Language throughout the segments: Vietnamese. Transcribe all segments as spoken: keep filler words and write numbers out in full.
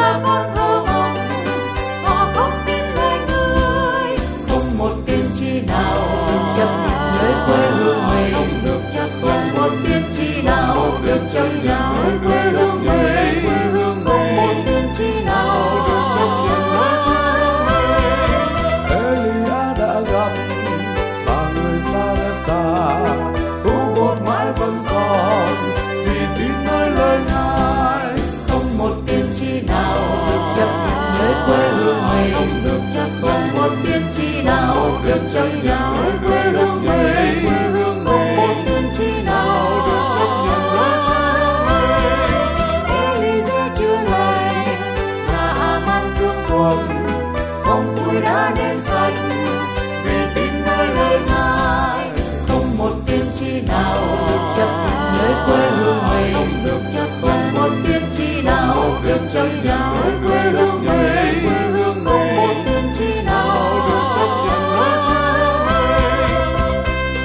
là con thơ mộng, họ không tin lời người. Không một tiên tri nào được chấp nhận nơi quê hương mình, không được chấp nhận một tiên tri nào được chấp nhận nơi quê hương mình. Không một tiên tri nào được chấp nhận nơi quê hương mình. Elia đã gặp và người xa đất ta, thu một mãi vẫn còn vì tin nơi lời Ngài. Không một tiên tri nào được chấp nhận nơi quê hương mình, không được chấp nhận một tiên tri nào được chấp nhận nơi quê hương mình. Không một tiên tri nào được chấp nhận nơi quê hương mình. Elise chưa lành và Aman thương quần, phòng tôi đã đen sạch vì tin nơi lời Ngài. Không một tiên tri nào được chấp nhận nơi quê hương mình, không được chấp nhận một tiên tri nào được chấp nhận nơi quê hương mình. Không một tiên tri nào được chấp nhận nơi quê hương mình.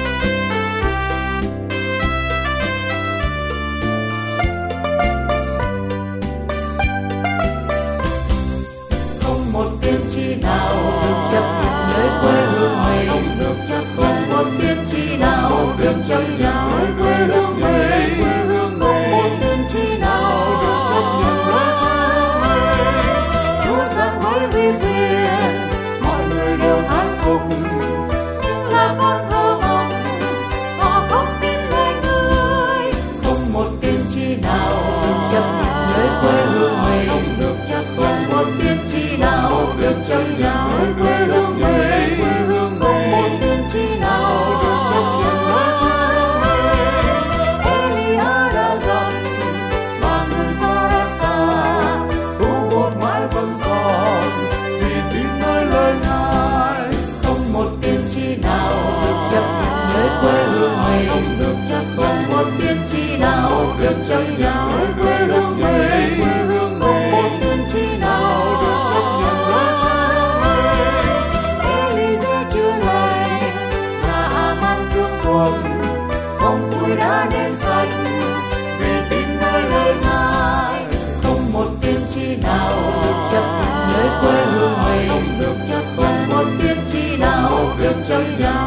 Không một tiên tri nào được chấp nhận nơi quê hương mình, không được chấp nhận một tiên tri nào được chấp nhận nơi quê hương mình. Không một tiên tri nào được chấp nhận nơi quê hương mình. Chúa giáng với uy quyền, mọi người đều thán phục, nhưng là con thơ mộng, họ không tin lời người. Không một tiên tri nào được chấp nhận nơi quê hương mình, không được chấp nhận một tiên tri nào được chấp nhận nơi quê hương mình. Không một tiên tri nào được chấp nhận nơi quê hương mình. Elia đã gặp và người xa đất ta, thu một mãi vẫn còn vì tin nơi lời Ngài. không một tiên tri nào được chấp nhận nơi quê hương mình, không được chấp nhận một tiên tri nào được chấp nhận nơi quê hương mình. Không một tiên tri nào được chấp nhận nơi quê hương mình. Elise chưa lành và Aman thương quần, phòng tôi đã đen sạch vì tin nơi lời Ngài. Không một tiên tri nào được chấp nhận nơi quê hương mình, không được chấp nhận một tiên tri nào được chấp nhận